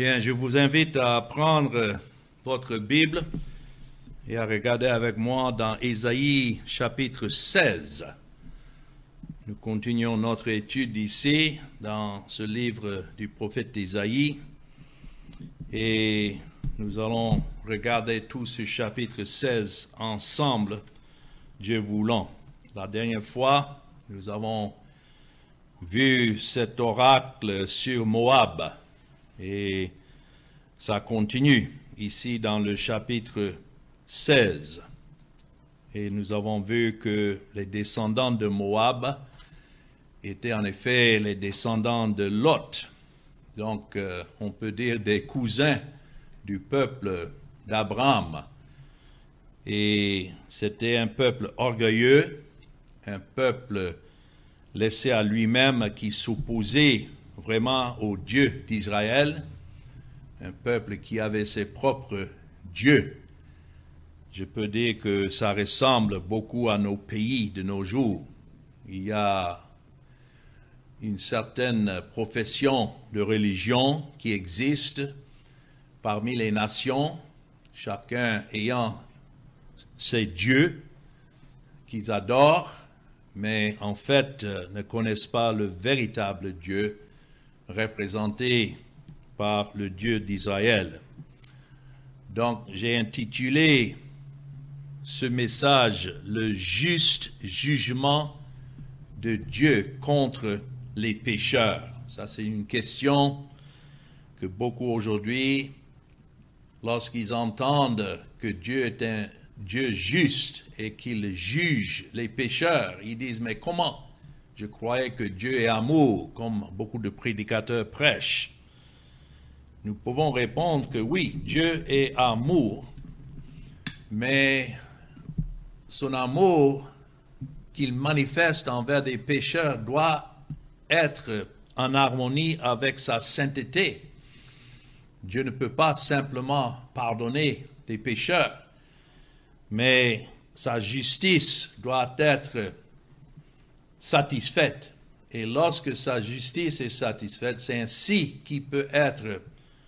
Bien, je vous invite à prendre votre Bible et à regarder avec moi dans Ésaïe chapitre 16. Nous continuons notre étude ici dans ce livre du prophète Ésaïe et nous allons regarder tout ce chapitre 16 ensemble, Dieu voulant. La dernière fois, nous avons vu cet oracle sur Moab. Et ça continue ici dans le chapitre 16. Et nous avons vu que les descendants de Moab étaient en effet les descendants de Lot. Donc, on peut dire des cousins du peuple d'Abraham. Et c'était un peuple orgueilleux, un peuple laissé à lui-même qui s'opposait vraiment au Dieu d'Israël, un peuple qui avait ses propres dieux. Je peux dire que ça ressemble beaucoup à nos pays de nos jours. Il y a une certaine profession de religion qui existe parmi les nations, chacun ayant ses dieux qu'ils adorent, mais en fait ne connaissent pas le véritable Dieu représenté par le Dieu d'Israël. Donc, j'ai intitulé ce message « Le juste jugement de Dieu contre les pécheurs ». Ça, c'est une question que beaucoup aujourd'hui, lorsqu'ils entendent que Dieu est un Dieu juste et qu'il juge les pécheurs, ils disent « Mais comment ? Je croyais que Dieu est amour, comme beaucoup de prédicateurs prêchent. » Nous pouvons répondre que oui, Dieu est amour, mais son amour qu'il manifeste envers des pécheurs doit être en harmonie avec sa sainteté. Dieu ne peut pas simplement pardonner des pécheurs, mais sa justice doit être satisfaite. Et lorsque sa justice est satisfaite, c'est ainsi qu'il peut être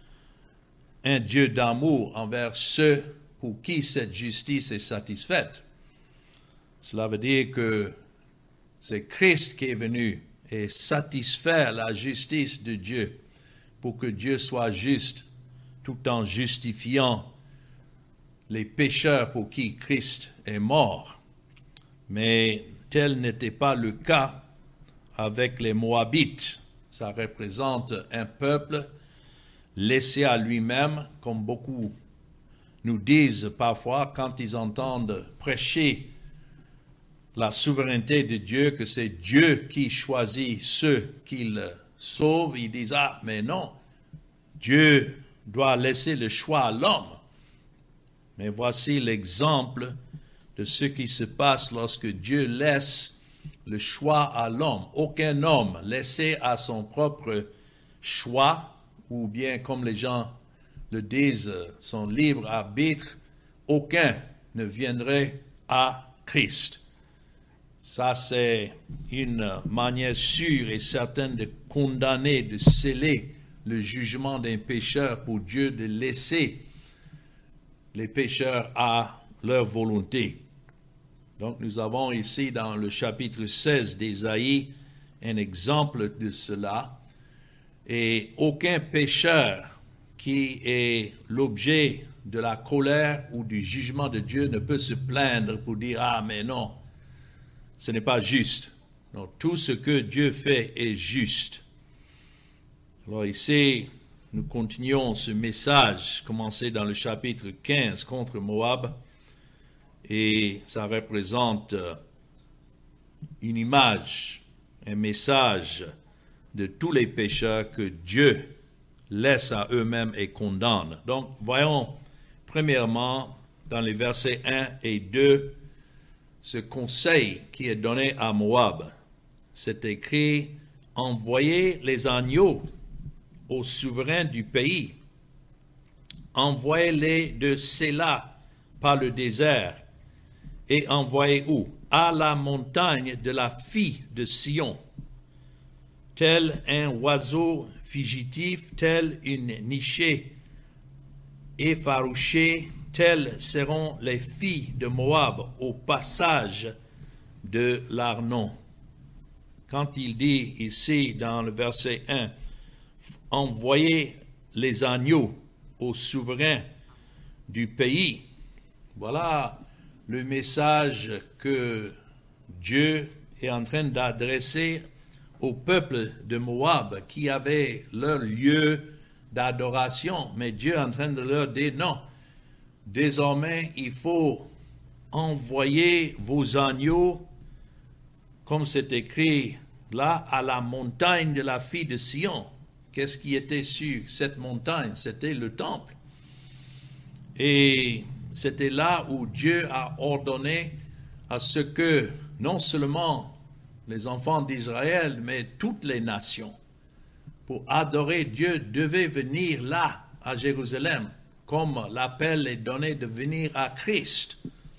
un Dieu d'amour envers ceux pour qui cette justice est satisfaite. Cela veut dire que c'est Christ qui est venu et satisfaire la justice de Dieu pour que Dieu soit juste tout en justifiant les pécheurs pour qui Christ est mort. Mais tel n'était pas le cas avec les Moabites. Ça représente un peuple laissé à lui-même, comme beaucoup nous disent parfois quand ils entendent prêcher la souveraineté de Dieu, que c'est Dieu qui choisit ceux qu'il sauve. Ils disent « Ah, mais non, Dieu doit laisser le choix à l'homme. » Mais voici l'exemple de ce qui se passe lorsque Dieu laisse le choix à l'homme. Aucun homme laissé à son propre choix, ou bien comme les gens le disent, son libre arbitre, aucun ne viendrait à Christ. Ça, c'est une manière sûre et certaine de condamner, de sceller le jugement d'un pécheur pour Dieu, de laisser les pécheurs à leur volonté. Donc, nous avons ici dans le chapitre 16 d'Ésaïe un exemple de cela. Et aucun pécheur qui est l'objet de la colère ou du jugement de Dieu ne peut se plaindre pour dire « Ah, mais non, ce n'est pas juste. » Donc, tout ce que Dieu fait est juste. Alors ici, nous continuons ce message, commencé dans le chapitre 15 contre Moab. Et ça représente une image, un message de tous les pécheurs que Dieu laisse à eux-mêmes et condamne. Donc, voyons premièrement dans les versets 1 et 2 ce conseil qui est donné à Moab. C'est écrit « Envoyez les agneaux aux souverains du pays. Envoyez-les de Séla par le désert. Et envoyez où? À la montagne de la fille de Sion. tel un oiseau fugitif, tel une nichée effarouchée, telles seront les filles de Moab au passage de l'Arnon. Quand il dit ici dans le verset 1, envoyez les agneaux aux souverains du pays, voilà le message que Dieu est en train d'adresser au peuple de Moab qui avait leur lieu d'adoration. Mais Dieu est en train de leur dire non, désormais il faut envoyer vos agneaux, comme c'est écrit là, à la montagne de la fille de Sion. Qu'est-ce qui était sur cette montagne? C'était le temple. Et c'était là où Dieu a ordonné à ce que non seulement les enfants d'Israël, mais toutes les nations, pour adorer Dieu, devaient venir là, à Jérusalem, comme l'appel est donné de venir à Christ.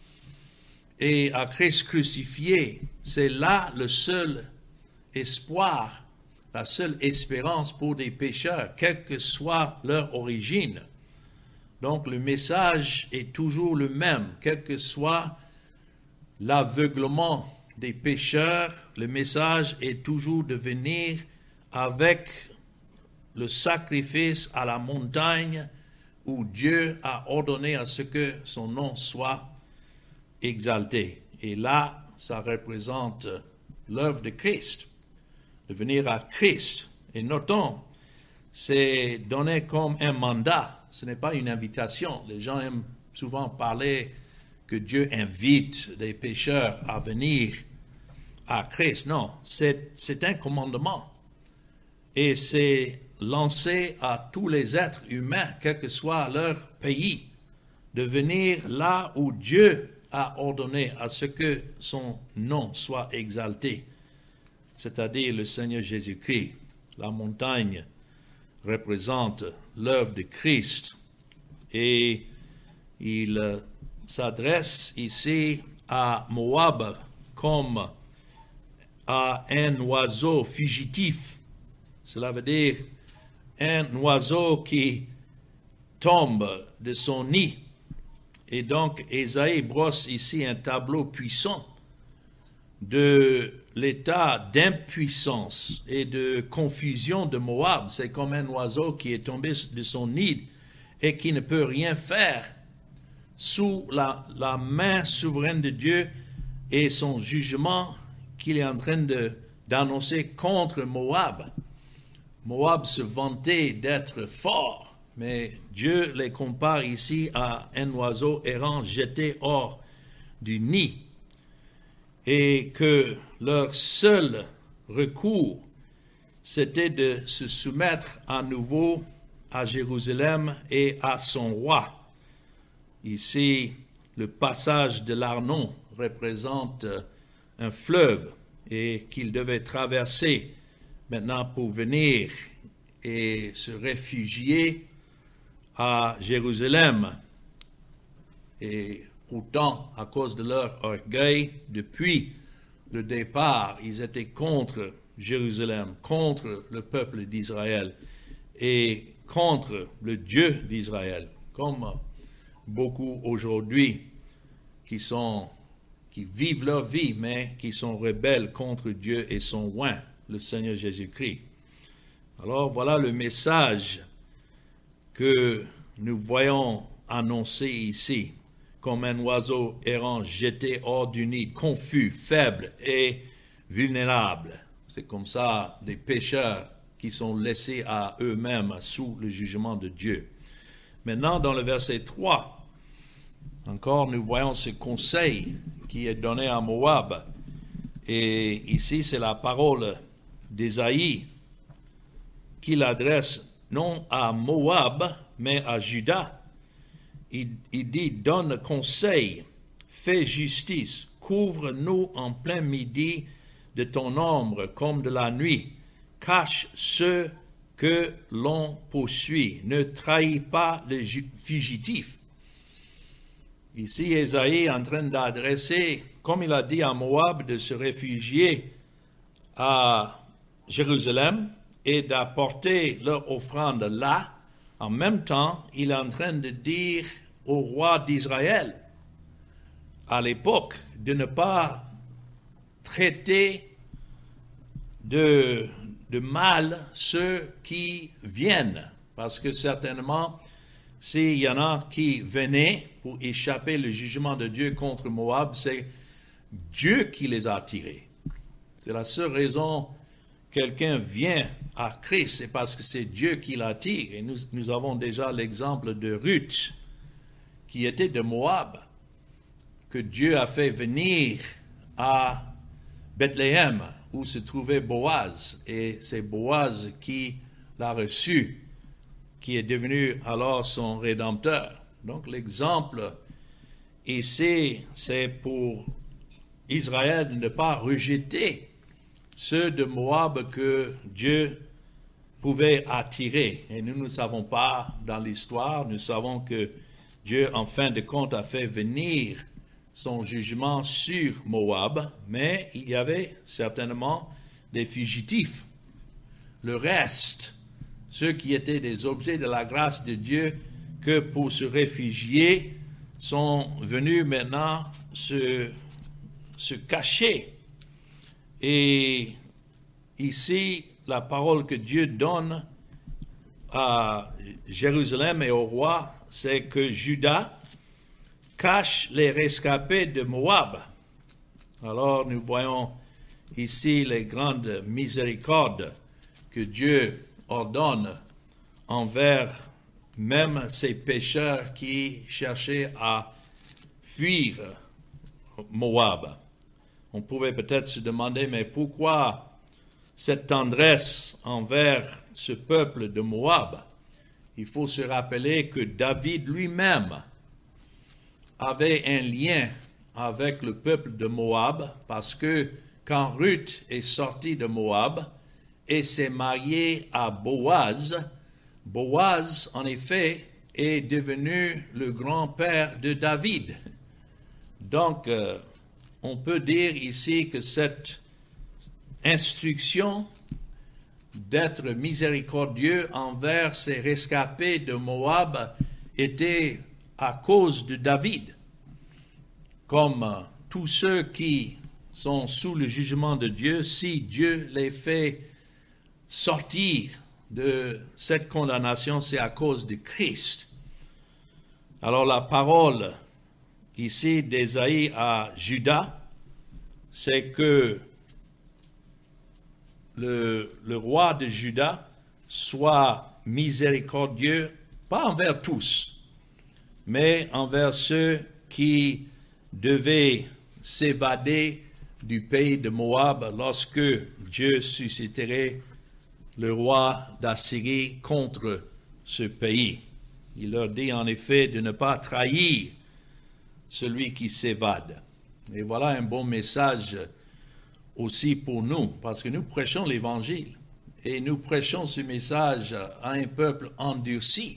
Et à Christ crucifié, c'est là le seul espoir, la seule espérance pour des pécheurs, quelle que soit leur origine. Donc le message est toujours le même, quel que soit l'aveuglement des pécheurs, le message est toujours de venir avec le sacrifice à la montagne où Dieu a ordonné à ce que son nom soit exalté. Et là, ça représente l'œuvre de Christ, de venir à Christ. Et notons, c'est donné comme un mandat, ce n'est pas une invitation. Les gens aiment souvent parler que Dieu invite des pécheurs à venir à Christ. Non, c'est un commandement. Et c'est lancé à tous les êtres humains, quel que soit leur pays, de venir là où Dieu a ordonné à ce que son nom soit exalté, c'est-à-dire le Seigneur Jésus-Christ. La montagne représente l'œuvre de Christ et il s'adresse ici à Moab comme à un oiseau fugitif. Cela veut dire un oiseau qui tombe de son nid. Et donc, Ésaïe brosse ici un tableau puissant de l'état d'impuissance et de confusion de Moab. C'est comme un oiseau qui est tombé de son nid et qui ne peut rien faire sous la main souveraine de Dieu et son jugement qu'il est en train d'annoncer contre Moab. Moab se vantait d'être fort, mais Dieu les compare ici à un oiseau errant jeté hors du nid, et que leur seul recours, c'était de se soumettre à nouveau à Jérusalem et à son roi. Ici, le passage de l'Arnon représente un fleuve et qu'ils devaient traverser maintenant pour venir et se réfugier à Jérusalem. Et pourtant, à cause de leur orgueil, depuis le départ, ils étaient contre Jérusalem, contre le peuple d'Israël et contre le Dieu d'Israël, comme beaucoup aujourd'hui qui vivent leur vie, mais qui sont rebelles contre Dieu et son roi, le Seigneur Jésus-Christ. Alors voilà le message que nous voyons annoncé ici, comme un oiseau errant jeté hors du nid, confus, faible et vulnérable. C'est comme ça des pécheurs qui sont laissés à eux-mêmes sous le jugement de Dieu. Maintenant, dans le verset 3, encore nous voyons ce conseil qui est donné à Moab. Et ici, c'est la parole d'Ésaïe qu'il adresse non à Moab, mais à Juda. Il dit, donne conseil, fais justice, couvre-nous en plein midi de ton ombre comme de la nuit, cache ceux que l'on poursuit, ne trahis pas les fugitifs. Ici, Ésaïe est en train d'adresser, comme il a dit à Moab, de se réfugier à Jérusalem et d'apporter leur offrande là, en même temps, il est en train de dire au roi d'Israël, à l'époque, de ne pas traiter de mal ceux qui viennent, parce que certainement, s'il y en a qui venaient pour échapper le jugement de Dieu contre Moab, c'est Dieu qui les a attirés. C'est la seule raison que quelqu'un vient à Christ, c'est parce que c'est Dieu qui l'attire. Et nous avons déjà l'exemple de Ruth, qui était de Moab, que Dieu a fait venir à Bethléem, où se trouvait Boaz, et c'est Boaz qui l'a reçu, qui est devenu alors son rédempteur. Donc l'exemple ici, c'est pour Israël de ne pas rejeter ceux de Moab que Dieu pouvait attirer. Et nous ne savons pas dans l'histoire, nous savons que Dieu, en fin de compte, a fait venir son jugement sur Moab, mais il y avait certainement des fugitifs. Le reste, ceux qui étaient des objets de la grâce de Dieu, que pour se réfugier, sont venus maintenant se cacher. Et ici, la parole que Dieu donne à Jérusalem et au roi, c'est que Juda cache les rescapés de Moab. Alors nous voyons ici les grandes miséricordes que Dieu ordonne envers même ces pécheurs qui cherchaient à fuir Moab. On pouvait peut-être se demander, mais pourquoi cette tendresse envers ce peuple de Moab? Il faut se rappeler que David lui-même avait un lien avec le peuple de Moab, parce que quand Ruth est sortie de Moab et s'est mariée à Boaz, Boaz, en effet, est devenu le grand-père de David. Donc, on peut dire ici que cette instruction d'être miséricordieux envers ces rescapés de Moab était à cause de David. Comme tous ceux qui sont sous le jugement de Dieu, si Dieu les fait sortir de cette condamnation, c'est à cause de Christ. Alors la parole ici d'Ésaïe à Juda, c'est que le roi de Juda soit miséricordieux, pas envers tous, mais envers ceux qui devaient s'évader du pays de Moab lorsque Dieu susciterait le roi d'Assyrie contre ce pays. Il leur dit en effet de ne pas trahir celui qui s'évade. Et voilà un bon message aussi pour nous, parce que nous prêchons l'Évangile et nous prêchons ce message à un peuple endurci.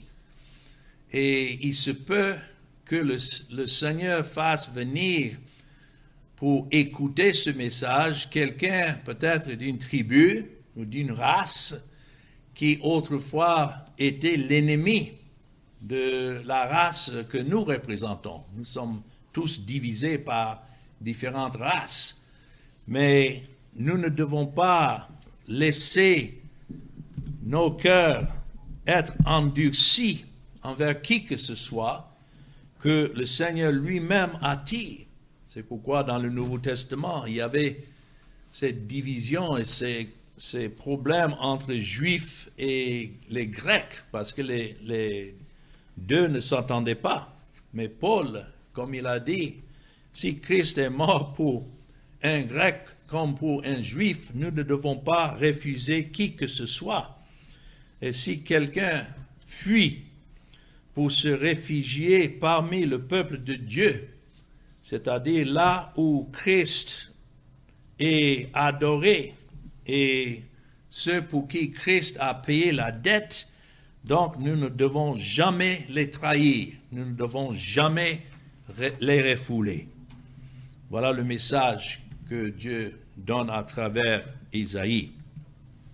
Et il se peut que le Seigneur fasse venir pour écouter ce message quelqu'un peut-être d'une tribu ou d'une race qui autrefois était l'ennemi de la race que nous représentons. Nous sommes tous divisés par différentes races, mais nous ne devons pas laisser nos cœurs être endurcis envers qui que ce soit que le Seigneur lui-même attire. C'est pourquoi dans le Nouveau Testament, il y avait cette division et ces problèmes entre les Juifs et les Grecs, parce que les deux ne s'entendaient pas. Mais Paul, comme il a dit, si Christ est mort pour un Grec comme pour un Juif, nous ne devons pas refuser qui que ce soit. Et si quelqu'un fuit pour se réfugier parmi le peuple de Dieu, c'est-à-dire là où Christ est adoré et ceux pour qui Christ a payé la dette, donc nous ne devons jamais les trahir, nous ne devons jamais les refouler. Voilà le message que Dieu donne à travers Isaïe.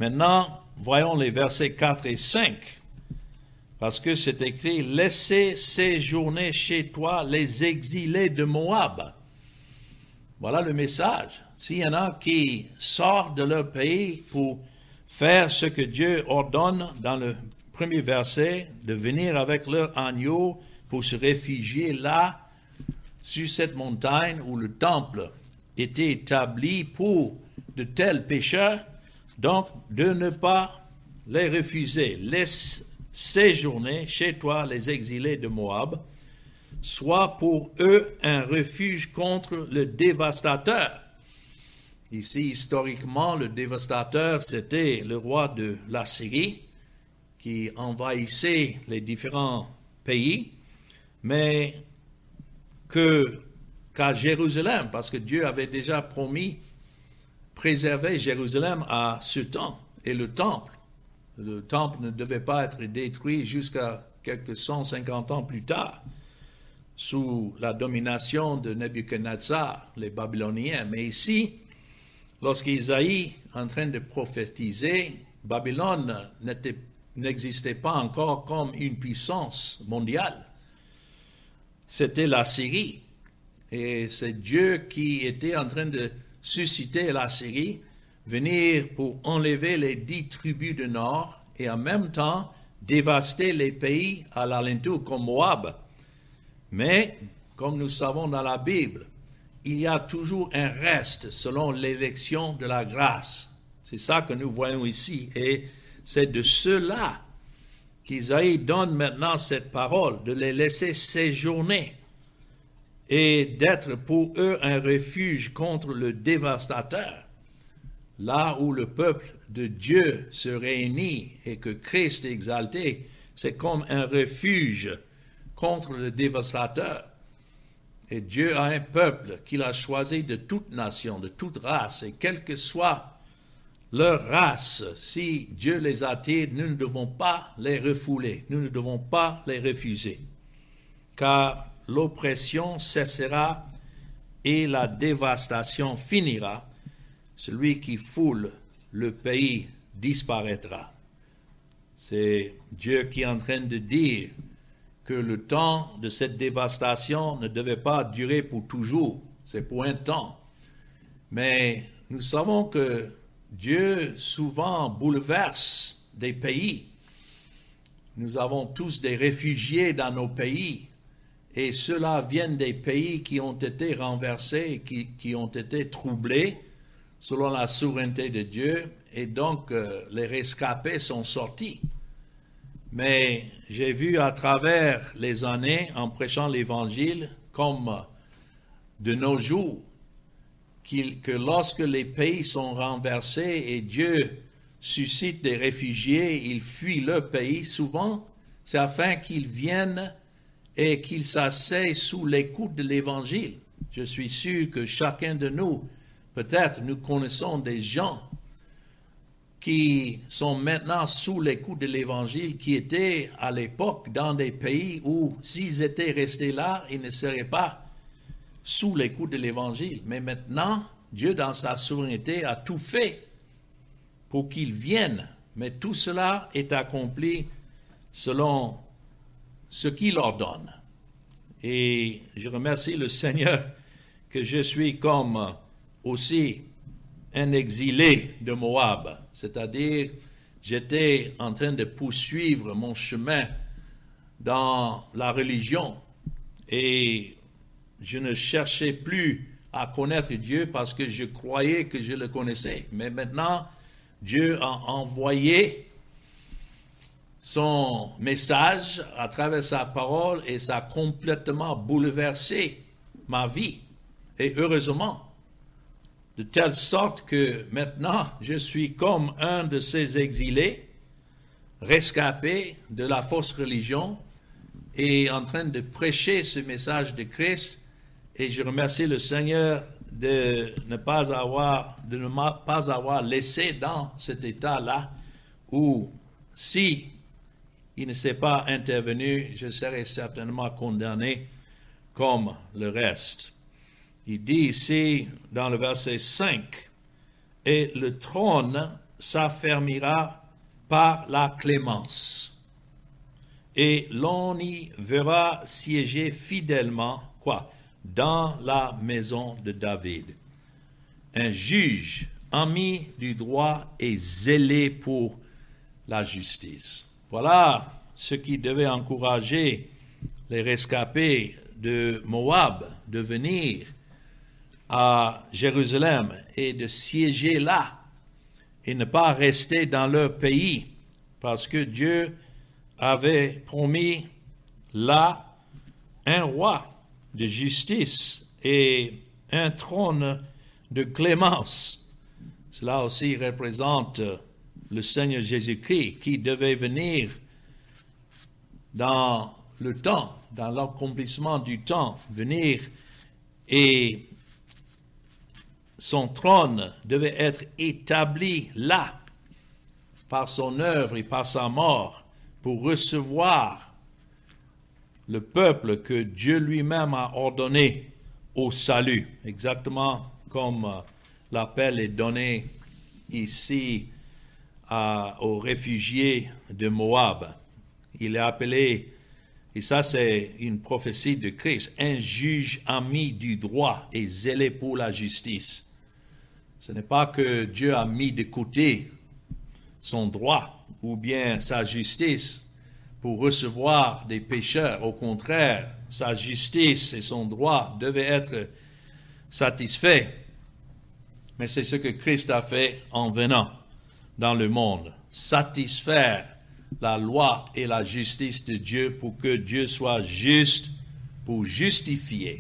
Maintenant, voyons les versets 4 et 5, parce que c'est écrit « Laissez séjourner chez toi les exilés de Moab ». Voilà le message. S'il y en a qui sortent de leur pays pour faire ce que Dieu ordonne dans le premier verset, de venir avec leur agneau pour se réfugier là, sur cette montagne où le temple était établi pour de tels pécheurs, donc de ne pas les refuser. Laisse séjourner chez toi les exilés de Moab, soit pour eux un refuge contre le dévastateur. Ici, historiquement, le dévastateur, c'était le roi de la Syrie qui envahissait les différents pays, mais qu'à Jérusalem, parce que Dieu avait déjà promis préserver Jérusalem à ce temps. Et le temple ne devait pas être détruit jusqu'à quelques 150 ans plus tard, sous la domination de Nebuchadnezzar, les Babyloniens. Mais ici, lorsqu'Isaïe est en train de prophétiser, Babylone n'existait pas encore comme une puissance mondiale. C'était la Syrie. Et c'est Dieu qui était en train de susciter la Syrie, venir pour enlever les 10 tribus du nord et en même temps dévaster les pays à l'alentour comme Moab. Mais, comme nous savons dans la Bible, il y a toujours un reste selon l'élection de la grâce. C'est ça que nous voyons ici. Et c'est de ceux-là qu'Isaïe donne maintenant cette parole, de les laisser séjourner et d'être pour eux un refuge contre le dévastateur. Là où le peuple de Dieu se réunit et que Christ est exalté, c'est comme un refuge contre le dévastateur. Et Dieu a un peuple qu'il a choisi de toute nation, de toute race, et quelle que soit leur race, si Dieu les attire, nous ne devons pas les refouler, nous ne devons pas les refuser, car l'oppression cessera et la dévastation finira. Celui qui foule le pays disparaîtra. C'est Dieu qui est en train de dire que le temps de cette dévastation ne devait pas durer pour toujours, c'est pour un temps. Mais nous savons que Dieu souvent bouleverse des pays. Nous avons tous des réfugiés dans nos pays, et ceux-là viennent des pays qui ont été renversés, qui ont été troublés selon la souveraineté de Dieu, et donc les rescapés sont sortis. Mais j'ai vu à travers les années, en prêchant l'Évangile, comme de nos jours, que lorsque les pays sont renversés et Dieu suscite des réfugiés, ils fuient leur pays, souvent, c'est afin qu'ils viennent et qu'ils s'asseyent sous l'écoute de l'Évangile. Je suis sûr que chacun de nous, peut-être nous connaissons des gens qui sont maintenant sous l'écoute de l'Évangile, qui étaient à l'époque dans des pays où, s'ils étaient restés là, ils ne seraient pas sous l'écoute de l'Évangile. Mais maintenant, Dieu, dans sa souveraineté, a tout fait pour qu'ils viennent. Mais tout cela est accompli selon ce qu'il ordonne. Et je remercie le Seigneur que je suis comme aussi un exilé de Moab, c'est-à-dire j'étais en train de poursuivre mon chemin dans la religion et je ne cherchais plus à connaître Dieu parce que je croyais que je le connaissais. Mais maintenant, Dieu a envoyé son message à travers sa parole et ça a complètement bouleversé ma vie. Et heureusement, de telle sorte que maintenant, je suis comme un de ces exilés, rescapés de la fausse religion et en train de prêcher ce message de Christ. Et je remercie le Seigneur de ne pas avoir laissé dans cet état-là où, si il ne s'est pas intervenu, je serais certainement condamné comme le reste. Il dit ici, dans le verset 5, « Et le trône s'affermira par la clémence, et l'on y verra siéger fidèlement, dans la maison de David. Un juge, ami du droit et zélé pour la justice. Voilà ce qui devait encourager les rescapés de Moab de venir à Jérusalem et de siéger là et ne pas rester dans leur pays, parce que Dieu avait promis là un roi de justice et un trône de clémence. Cela aussi représente le Seigneur Jésus-Christ qui devait venir dans le temps, dans l'accomplissement du temps, venir, et son trône devait être établi là par son œuvre et par sa mort pour recevoir le peuple que Dieu lui-même a ordonné au salut, exactement comme l'appel est donné ici aux réfugiés de Moab. Il est appelé, et ça c'est une prophétie de Christ, un juge ami du droit et zélé pour la justice. Ce n'est pas que Dieu a mis de côté son droit ou bien sa justice pour recevoir des pécheurs. Au contraire, sa justice et son droit devaient être satisfaits. Mais c'est ce que Christ a fait en venant dans le monde, satisfaire la loi et la justice de Dieu pour que Dieu soit juste, pour justifier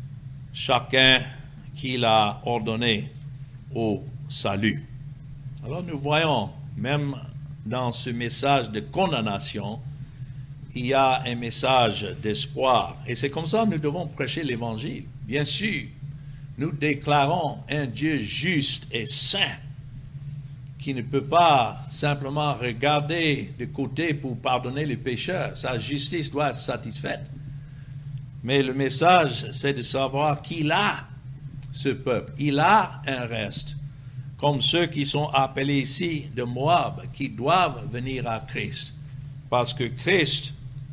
chacun qu'il a ordonné au salut. Alors nous voyons, même dans ce message de condamnation, il y a un message d'espoir. Et c'est comme ça que nous devons prêcher l'Évangile. Bien sûr, nous déclarons un Dieu juste et saint qui ne peut pas simplement regarder de côté pour pardonner les pécheurs. Sa justice doit être satisfaite. Mais le message, c'est de savoir qu'il a ce peuple. Il a un reste, comme ceux qui sont appelés ici de Moab, qui doivent venir à Christ. Parce que Christ,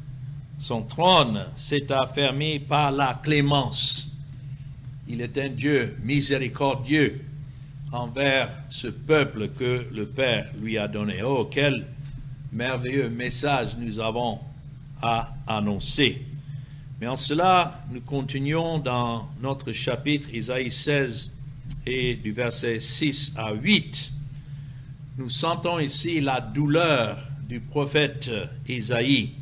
son trône s'est affermi par la clémence. Il est un Dieu miséricordieux envers ce peuple que le Père lui a donné. Oh, quel merveilleux message nous avons à annoncer. Mais en cela, nous continuons dans notre chapitre Isaïe 16 et du verset 6 à 8. Nous sentons ici la douleur du prophète Isaïe,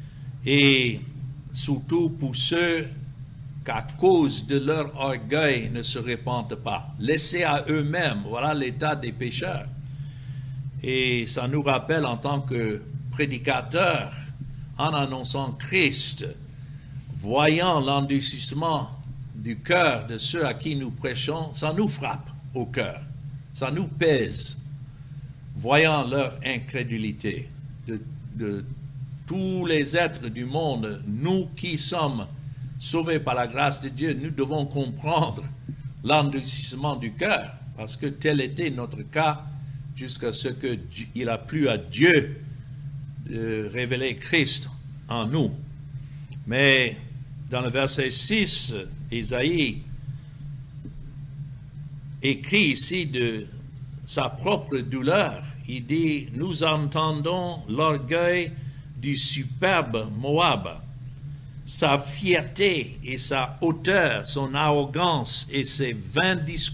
et surtout pour ceux qu'à cause de leur orgueil ne se répandent pas. Laissés à eux-mêmes, voilà l'état des pécheurs. Et ça nous rappelle en tant que prédicateurs, en annonçant Christ, voyant l'endurcissement du cœur de ceux à qui nous prêchons, ça nous frappe au cœur, ça nous pèse, voyant leur incrédulité de tous les êtres du monde. Nous qui sommes sauvés par la grâce de Dieu, nous devons comprendre l'endurcissement du cœur, parce que tel était notre cas jusqu'à ce qu'il a plu à Dieu de révéler Christ en nous. Mais dans le verset 6, Isaïe écrit ici de sa propre douleur. Il dit, « Nous entendons l'orgueil du superbe Moab, sa fierté et sa hauteur, son arrogance et ses vains discours. »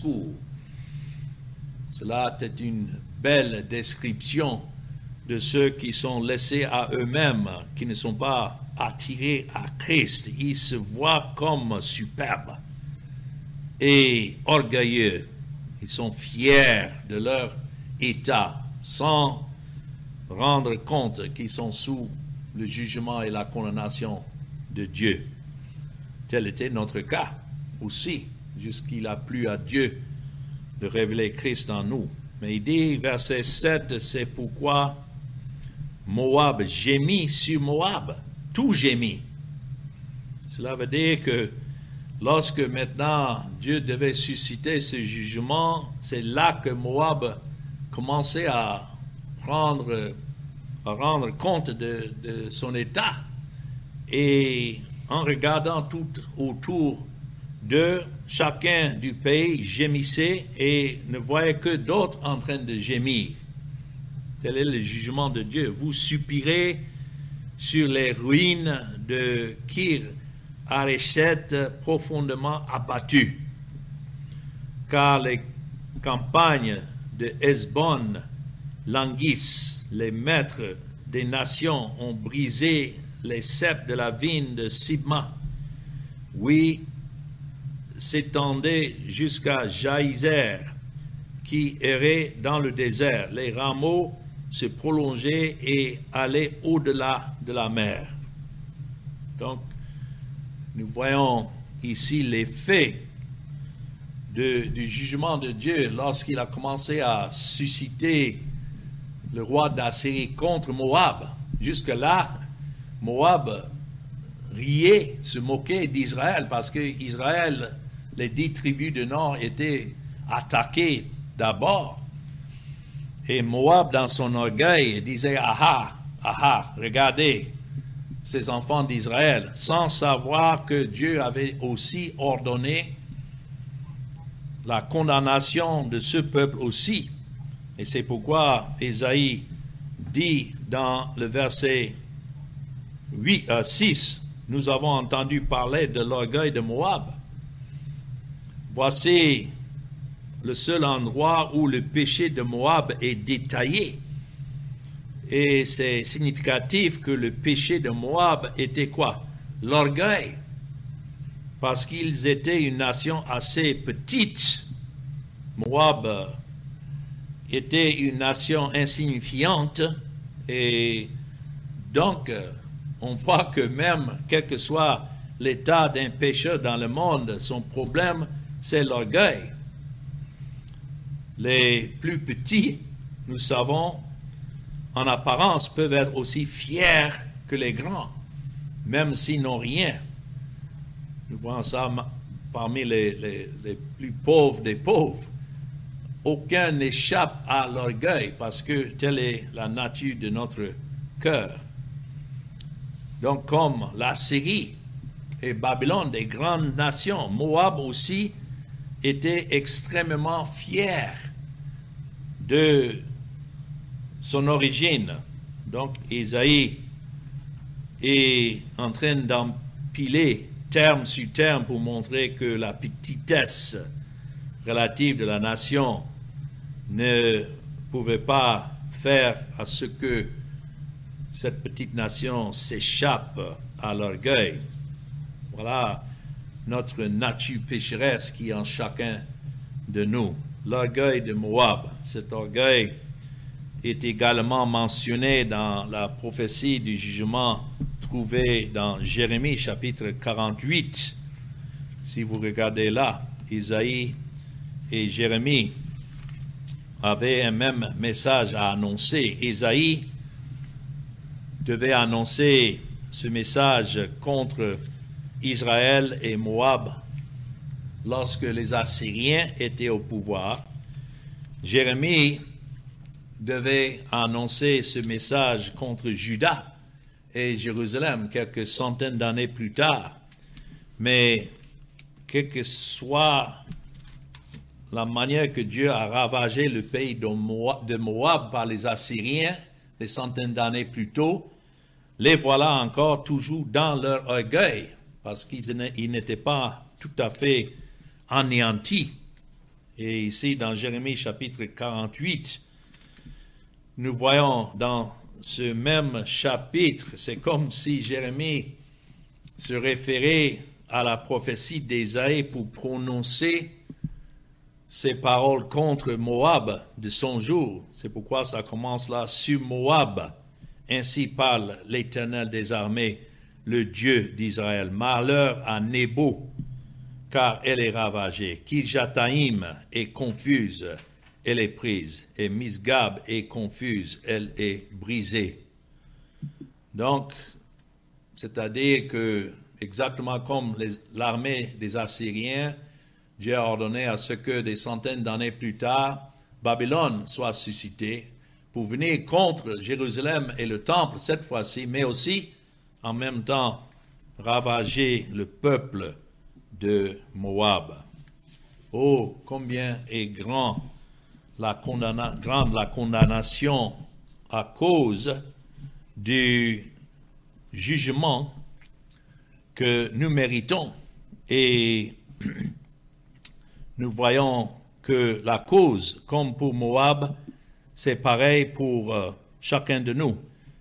Cela est une belle description de ceux qui sont laissés à eux-mêmes, qui ne sont pas attirés à Christ. Ils se voient comme superbes et orgueilleux. Ils sont fiers de leur état, sans rendre compte qu'ils sont sous le jugement et la condamnation de Dieu. Tel était notre cas aussi, jusqu'il a plu à Dieu de révéler Christ en nous. Mais il dit, verset 7, c'est pourquoi Moab gémit sur Moab, tout gémit. Cela veut dire que lorsque maintenant Dieu devait susciter ce jugement, c'est là que Moab commençait à rendre compte de son état. Et en regardant tout autour d'eux, chacun du pays gémissait et ne voyait que d'autres en train de gémir. Tel est le jugement de Dieu. Vous soupirez sur les ruines de Kir Hareset profondément abattues, car les campagnes de Hesbon languissent, les maîtres des nations ont brisé les ceps de la vigne de Sibma. Oui, s'étendait jusqu'à Jaïzer, qui errait dans le désert. Les rameaux se prolongeaient et allaient au-delà de la mer. Donc, nous voyons ici l'effet du jugement de Dieu lorsqu'il a commencé à susciter le roi d'Assyrie contre Moab. Jusque-là, Moab riait, se moquait d'Israël parce que Israël, les 10 tribus du nord étaient attaquées d'abord. Et Moab, dans son orgueil, disait « Ah ah, regardez ces enfants d'Israël », sans savoir que Dieu avait aussi ordonné la condamnation de ce peuple aussi. Et c'est pourquoi Ésaïe dit dans le verset 6, « Nous avons entendu parler de l'orgueil de Moab. Voici le seul endroit où le péché de Moab est détaillé. » Et c'est significatif que le péché de Moab était quoi? L'orgueil. Parce qu'ils étaient une nation assez petite. Moab était une nation insignifiante. Et donc, on voit que même, quel que soit l'état d'un pécheur dans le monde, son problème, c'est l'orgueil. Les plus petits, nous savons, en apparence, peuvent être aussi fiers que les grands, même s'ils n'ont rien. Nous voyons ça parmi les plus pauvres des pauvres. Aucun n'échappe à l'orgueil parce que telle est la nature de notre cœur. Donc, comme la Syrie et Babylone, des grandes nations, Moab aussi était extrêmement fier de son origine. Donc, Ésaïe est en train d'empiler terme sur terme pour montrer que la petitesse relative de la nation ne pouvait pas faire à ce que cette petite nation s'échappe à l'orgueil. Voilà notre nature pécheresse qui est en chacun de nous. L'orgueil de Moab, cet orgueil est également mentionné dans la prophétie du jugement trouvée dans Jérémie chapitre 48. Si vous regardez là, Isaïe et Jérémie avaient un même message à annoncer. Isaïe devait annoncer ce message contre Israël et Moab lorsque les Assyriens étaient au pouvoir. Jérémie devait annoncer ce message contre Juda et Jérusalem quelques centaines d'années plus tard. Mais quelle que soit la manière que Dieu a ravagé le pays de Moab par les Assyriens des centaines d'années plus tôt, les voilà encore toujours dans leur orgueil, parce qu'ils n'étaient pas tout à fait anéantis. Et ici, dans Jérémie chapitre 48, nous voyons dans ce même chapitre, c'est comme si Jérémie se référait à la prophétie d'Ésaïe pour prononcer ces paroles contre Moab de son jour. C'est pourquoi ça commence là, sur Moab. Ainsi parle l'Éternel des armées, le Dieu d'Israël. Malheur à Nébo, car elle est ravagée. Kirjataïm est confuse, elle est prise. Et Misgab est confuse, elle est brisée. Donc, c'est-à-dire que, exactement comme l'armée des Assyriens, Dieu a ordonné à ce que des centaines d'années plus tard, Babylone soit suscité pour venir contre Jérusalem et le temple cette fois-ci, mais aussi en même temps ravager le peuple de Moab. Oh, combien est grande la condamnation à cause du jugement que nous méritons. Et nous voyons que la cause, comme pour Moab, c'est pareil pour chacun de nous.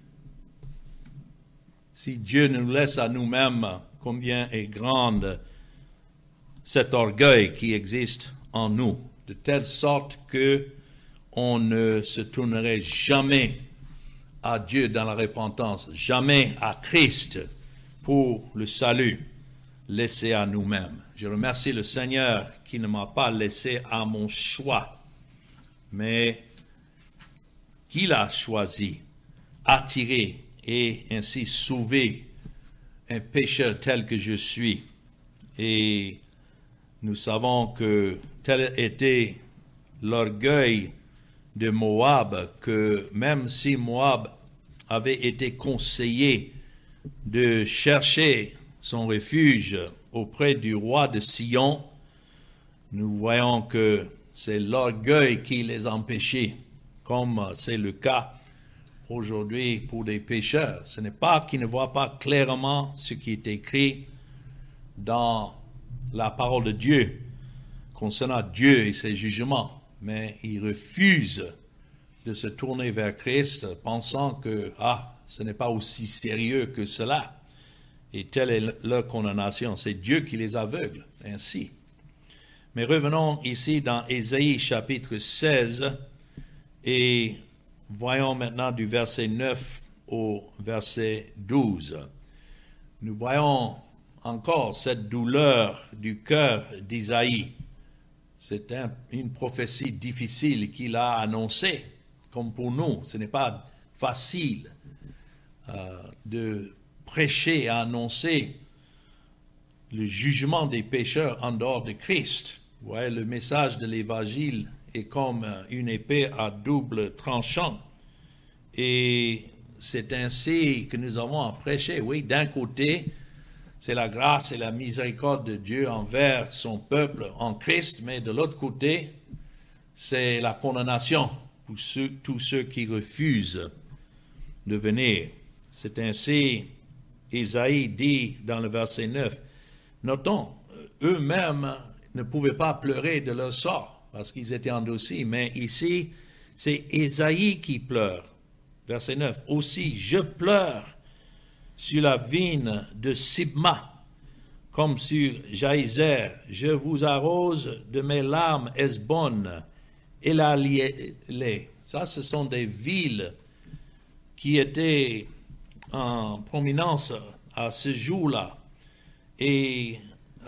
Si Dieu nous laisse à nous-mêmes, combien est grande cet orgueil qui existe en nous, de telle sorte que on ne se tournerait jamais à Dieu dans la repentance, jamais à Christ pour le salut, laissé à nous-mêmes. Je remercie le Seigneur qui ne m'a pas laissé à mon choix, mais qu'il a choisi, attiré et ainsi sauvé un pécheur tel que je suis. Et nous savons que tel était l'orgueil de Moab, que même si Moab avait été conseillé de chercher son refuge auprès du roi de Sion, nous voyons que c'est l'orgueil qui les empêchait, comme c'est le cas aujourd'hui pour les pécheurs. Ce n'est pas qu'ils ne voient pas clairement ce qui est écrit dans la parole de Dieu concernant Dieu et ses jugements, mais ils refusent de se tourner vers Christ, pensant que ce n'est pas aussi sérieux que cela. Et telle est leur condamnation. C'est Dieu qui les aveugle ainsi. Mais revenons ici dans Ésaïe chapitre 16 et voyons maintenant du verset 9 au verset 12. Nous voyons encore cette douleur du cœur d'Isaïe. C'est une prophétie difficile qu'il a annoncée, comme pour nous. Ce n'est pas facile de prêcher et annoncer le jugement des pécheurs en dehors de Christ. Vous voyez, le message de l'Évangile est comme une épée à double tranchant. Et c'est ainsi que nous avons à prêcher. Oui, d'un côté, c'est la grâce et la miséricorde de Dieu envers son peuple en Christ, mais de l'autre côté, c'est la condamnation pour tous ceux qui refusent de venir. C'est ainsi, Isaïe dit dans le verset 9, notons, eux-mêmes ne pouvaient pas pleurer de leur sort parce qu'ils étaient endurcis, mais ici, c'est Isaïe qui pleure. Verset 9, aussi je pleure sur la vigne de Sibma, comme sur Jaïzer, je vous arrose de mes larmes Hesbon et la Liélé. Ça, ce sont des villes qui étaient en prominence à ce jour-là et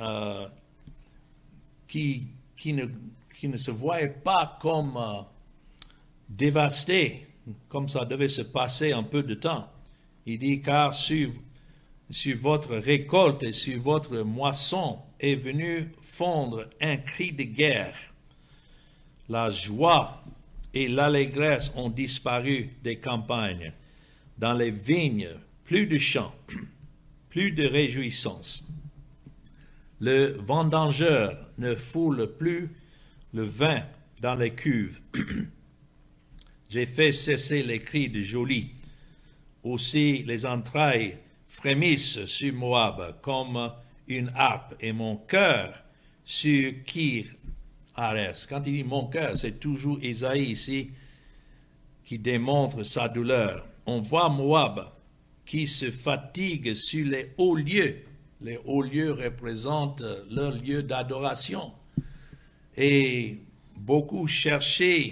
qui ne se voyaient pas comme dévastées, comme ça devait se passer un peu de temps. Il dit, car sur votre récolte et sur votre moisson est venu fondre un cri de guerre. La joie et l'allégresse ont disparu des campagnes. Dans les vignes, plus de chants, plus de réjouissance. Le vendangeur ne foule plus le vin dans les cuves. J'ai fait cesser les cris de Jolie. Aussi les entrailles frémissent sur Moab comme une harpe, et mon cœur sur Kir Hares. Quand il dit mon cœur, c'est toujours Isaïe ici qui démontre sa douleur. On voit Moab qui se fatigue sur les hauts lieux. Les hauts lieux représentent leur lieu d'adoration. Et beaucoup cherchaient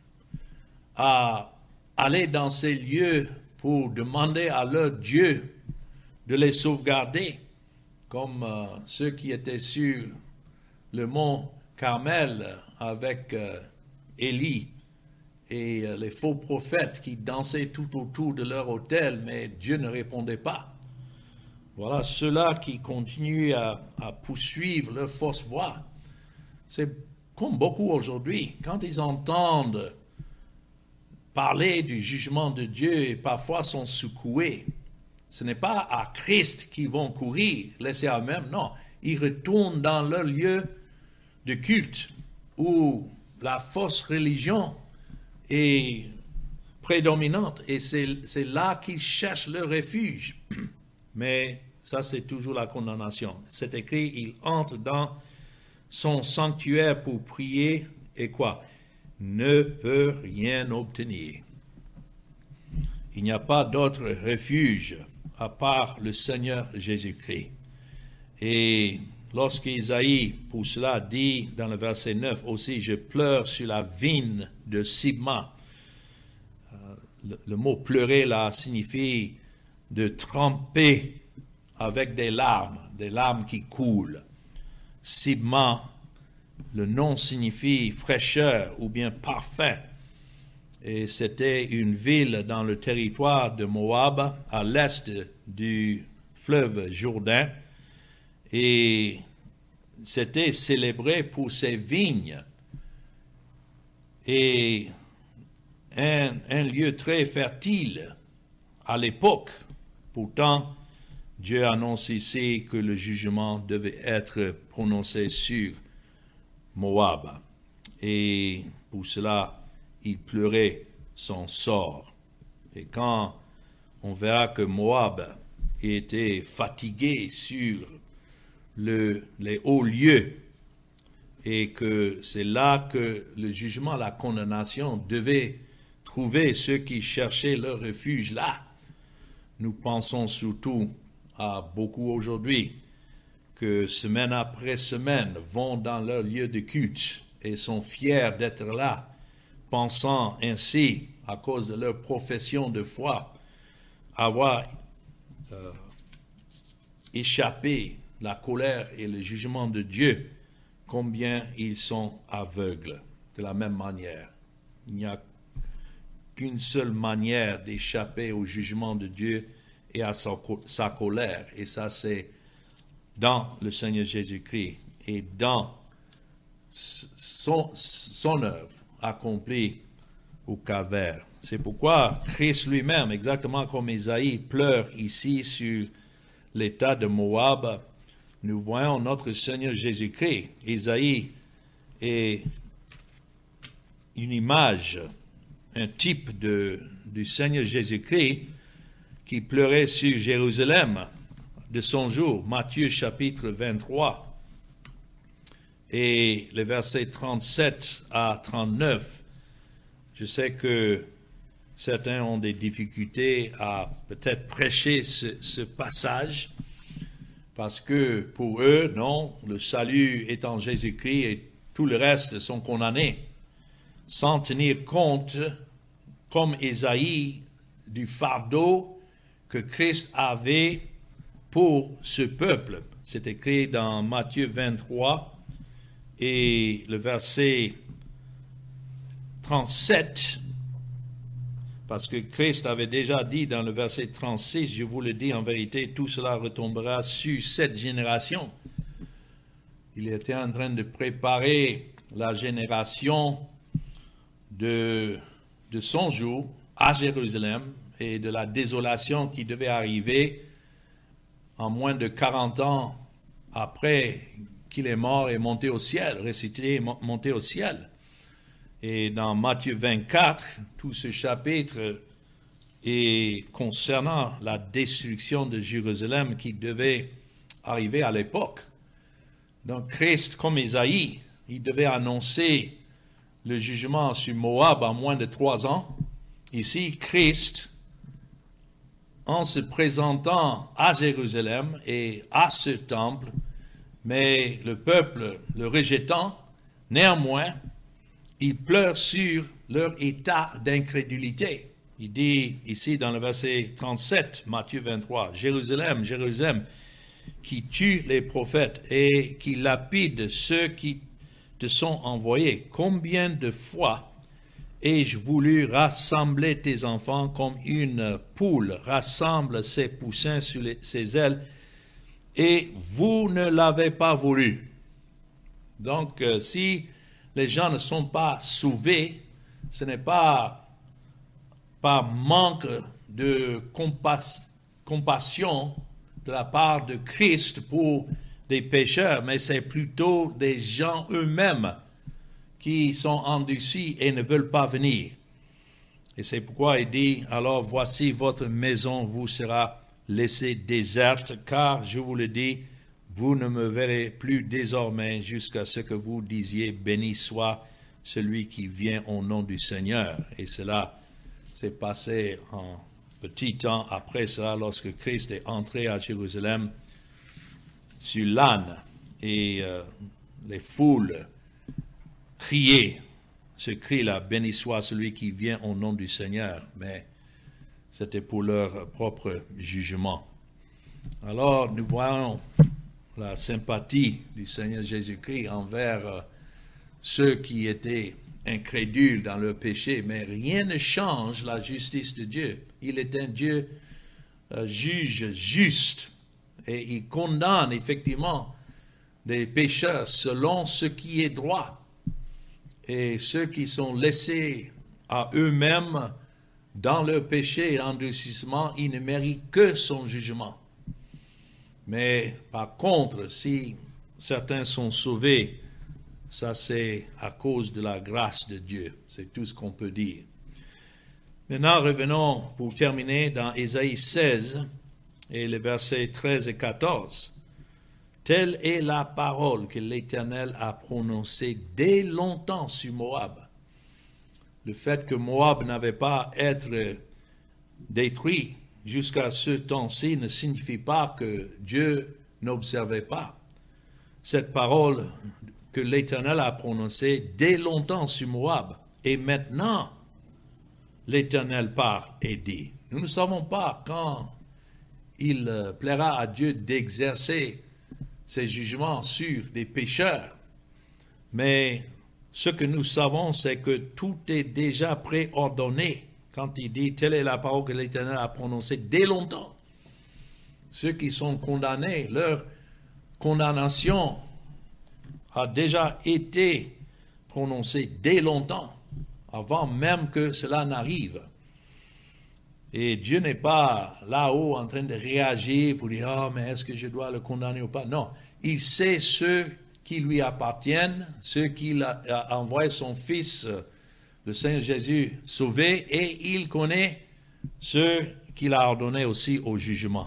à aller dans ces lieux pour demander à leur Dieu de les sauvegarder, comme ceux qui étaient sur le mont Carmel avec Élie et les faux prophètes qui dansaient tout autour de leur autel, mais Dieu ne répondait pas. Voilà ceux-là qui continuent à poursuivre leur fausse voie. C'est comme beaucoup aujourd'hui, quand ils entendent parler du jugement de Dieu et parfois sont secoués, ce n'est pas à Christ qu'ils vont courir, laisser à eux-mêmes, non. Ils retournent dans leur lieu de culte où la fausse religion est prédominante et c'est là qu'ils cherchent leur refuge. Mais ça, c'est toujours la condamnation. C'est écrit, il entre dans son sanctuaire pour prier et quoi? Ne peut rien obtenir. Il n'y a pas d'autre refuge à part le Seigneur Jésus-Christ. Et lorsqu'Isaïe, pour cela, dit dans le verset 9 aussi, je pleure sur la vigne de Sibma. Le mot pleurer là signifie de tremper avec des larmes qui coulent. Sibma, le nom signifie fraîcheur ou bien parfait. Et c'était une ville dans le territoire de Moab, à l'est du fleuve Jourdain. Et c'était célébré pour ses vignes. Et un lieu très fertile à l'époque. Pourtant, Dieu annonce ici que le jugement devait être prononcé sur Moab. Et pour cela, il pleurait son sort. Et quand on verra que Moab était fatigué sur les hauts lieux, et que c'est là que le jugement, la condamnation devait trouver ceux qui cherchaient leur refuge là. Nous pensons surtout à beaucoup aujourd'hui que semaine après semaine vont dans leur lieu de culte et sont fiers d'être là, pensant ainsi, à cause de leur profession de foi, avoir échappé la colère et le jugement de Dieu, combien ils sont aveugles de la même manière. Il n'y a qu'une seule manière d'échapper au jugement de Dieu et à sa colère, et ça c'est dans le Seigneur Jésus-Christ et dans son œuvre accomplie au Calvaire. C'est pourquoi Christ lui-même, exactement comme Isaïe, pleure ici sur l'état de Moab. Nous voyons notre Seigneur Jésus-Christ. Isaïe est une image, un type du Seigneur Jésus-Christ qui pleurait sur Jérusalem de son jour. Matthieu chapitre 23 et les versets 37 à 39. Je sais que certains ont des difficultés à peut-être prêcher ce passage, parce que pour eux, non, le salut est en Jésus-Christ et tout le reste sont condamnés, sans tenir compte, comme Isaïe, du fardeau que Christ avait pour ce peuple. C'est écrit dans Matthieu 23 et le verset 37, parce que Christ avait déjà dit dans le verset 36, je vous le dis en vérité, tout cela retombera sur cette génération. Il était en train de préparer la génération de son jour à Jérusalem et de la désolation qui devait arriver en moins de 40 ans après qu'il est mort et monté au ciel, ressuscité et monté au ciel. Et dans Matthieu 24, tout ce chapitre est concernant la destruction de Jérusalem qui devait arriver à l'époque. Donc Christ, comme Isaïe, il devait annoncer le jugement sur Moab en moins de 3 ans. Ici, Christ, en se présentant à Jérusalem et à ce temple, mais le peuple le rejetant, néanmoins, il pleure sur leur état d'incrédulité. Il dit ici dans le verset 37, Matthieu 23, « Jérusalem, Jérusalem, qui tue les prophètes et qui lapide ceux qui te sont envoyés. Combien de fois ai-je voulu rassembler tes enfants comme une poule rassemble ses poussins sur ses ailes, et vous ne l'avez pas voulu. » Donc, si les gens ne sont pas sauvés, ce n'est pas par manque de compassion de la part de Christ pour des pécheurs, mais c'est plutôt des gens eux-mêmes qui sont endurcis et ne veulent pas venir. Et c'est pourquoi il dit, alors voici votre maison vous sera laissée déserte, car je vous le dis, vous ne me verrez plus désormais jusqu'à ce que vous disiez, béni soit celui qui vient au nom du Seigneur. Et cela s'est passé en petit temps après cela, lorsque Christ est entré à Jérusalem sur l'âne, et les foules criaient ce cri-là, béni soit celui qui vient au nom du Seigneur, mais c'était pour leur propre jugement. Alors nous voyons la sympathie du Seigneur Jésus-Christ envers ceux qui étaient incrédules dans leur péché, mais rien ne change la justice de Dieu. Il est un Dieu juge juste, et il condamne effectivement les pécheurs selon ce qui est droit. Et ceux qui sont laissés à eux-mêmes dans leur péché et endurcissement, ils ne méritent que son jugement. Mais par contre, si certains sont sauvés, ça c'est à cause de la grâce de Dieu. C'est tout ce qu'on peut dire. Maintenant, revenons pour terminer dans Ésaïe 16 et les versets 13 et 14. Telle est la parole que l'Éternel a prononcée dès longtemps sur Moab. Le fait que Moab n'avait pas à être détruit jusqu'à ce temps-ci ne signifie pas que Dieu n'observait pas cette parole que l'Éternel a prononcée dès longtemps sur Moab. Et maintenant, l'Éternel parle et dit, nous ne savons pas quand il plaira à Dieu d'exercer ses jugements sur des pécheurs, mais ce que nous savons, c'est que tout est déjà préordonné. Quand il dit, telle est la parole que l'Éternel a prononcée dès longtemps. Ceux qui sont condamnés, leur condamnation a déjà été prononcée dès longtemps, avant même que cela n'arrive. Et Dieu n'est pas là-haut en train de réagir pour dire « Ah, mais est-ce que je dois le condamner ou pas ?» Non, il sait ceux qui lui appartiennent, ceux qu'il a envoyé son Fils, le Seigneur Jésus, sauver, et il connaît ceux qu'il a ordonnés aussi au jugement.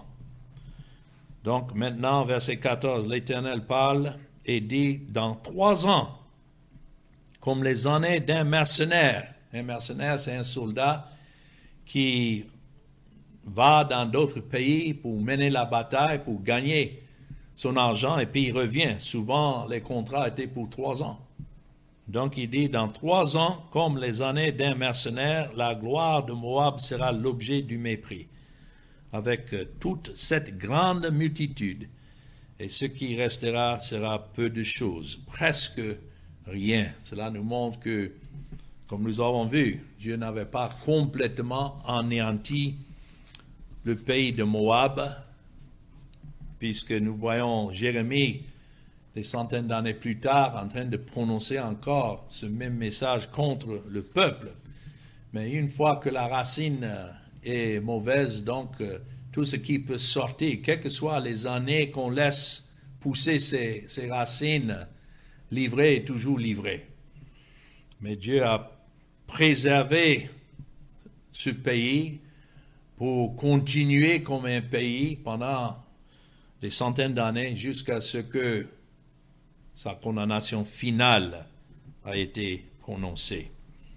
Donc maintenant, verset 14, l'Éternel parle et dit « Dans 3 ans, comme les années d'un mercenaire », un mercenaire c'est un soldat qui va dans d'autres pays pour mener la bataille, pour gagner son argent, et puis il revient. Souvent, les contrats étaient pour 3 ans. Donc, il dit, dans 3 ans, comme les années d'un mercenaire, la gloire de Moab sera l'objet du mépris, avec toute cette grande multitude. Et ce qui restera sera peu de choses, presque rien. Cela nous montre que, comme nous avons vu, Dieu n'avait pas complètement anéanti le pays de Moab, puisque nous voyons Jérémie, des centaines d'années plus tard, en train de prononcer encore ce même message contre le peuple. Mais une fois que la racine est mauvaise, donc tout ce qui peut sortir, quelles que soient les années qu'on laisse pousser ces racines, livrées est toujours livré. Mais Dieu a préservé ce pays pour continuer comme un pays pendant des centaines d'années jusqu'à ce que sa condamnation finale a été prononcée.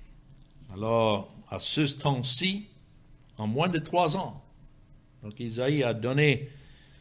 Alors, à ce temps-ci, en moins de 3 ans, donc Isaïe a donné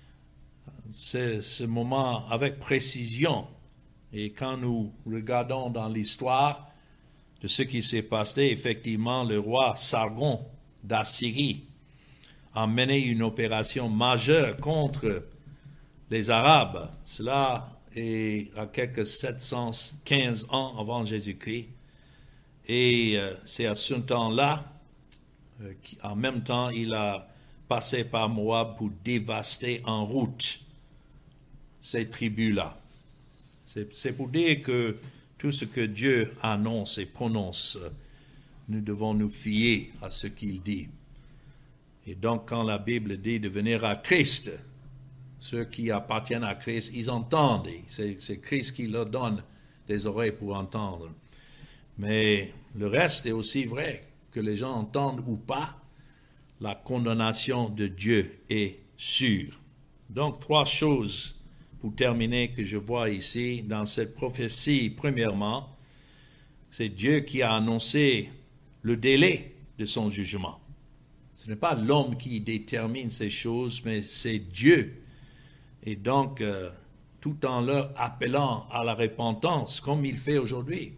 ce moment avec précision. Et quand nous regardons dans l'histoire de ce qui s'est passé, effectivement, le roi Sargon d'Assyrie a mené une opération majeure contre les Arabes. Cela est à quelques 715 ans avant Jésus-Christ. Et c'est à ce temps-là, en même temps, il a passé par Moab pour dévaster en route ces tribus-là. C'est pour dire que Tout ce que Dieu annonce et prononce, nous devons nous fier à ce qu'il dit. Et donc, quand la Bible dit de venir à Christ, ceux qui appartiennent à Christ, ils entendent. C'est Christ qui leur donne des oreilles pour entendre. Mais le reste est aussi vrai, que les gens entendent ou pas, la condamnation de Dieu est sûre. Donc, 3 choses pour terminer que je vois ici dans cette prophétie. Premièrement, c'est Dieu qui a annoncé le délai de son jugement. Ce n'est pas l'homme qui détermine ces choses, mais c'est Dieu. Et donc, tout en leur appelant à la repentance, comme il fait aujourd'hui.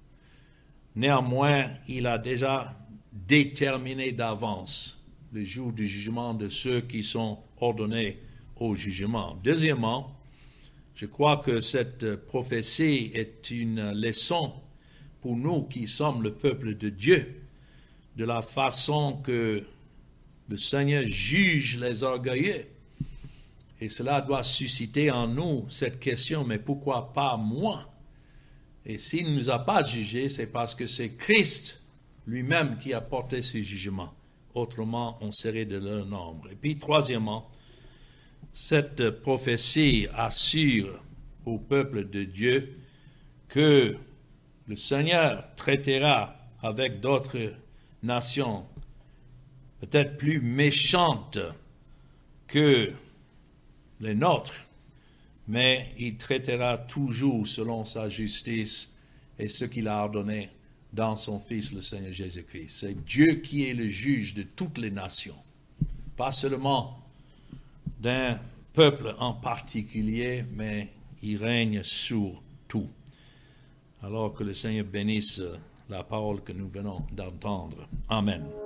Néanmoins, il a déjà déterminé d'avance le jour du jugement de ceux qui sont ordonnés au jugement. Deuxièmement, je crois que cette prophétie est une leçon pour nous qui sommes le peuple de Dieu, de la façon que le Seigneur juge les orgueilleux. Et cela doit susciter en nous cette question, mais pourquoi pas moi? Et s'il ne nous a pas jugés, c'est parce que c'est Christ lui-même qui a porté ce jugement. Autrement, on serait de leur nombre. Et puis, troisièmement, cette prophétie assure au peuple de Dieu que le Seigneur traitera avec d'autres nations peut-être plus méchantes que les nôtres, mais il traitera toujours selon sa justice et ce qu'il a ordonné dans son Fils, le Seigneur Jésus-Christ. C'est Dieu qui est le juge de toutes les nations, pas seulement d'un peuple en particulier, mais il règne sur tout. Alors que le Seigneur bénisse la parole que nous venons d'entendre. Amen.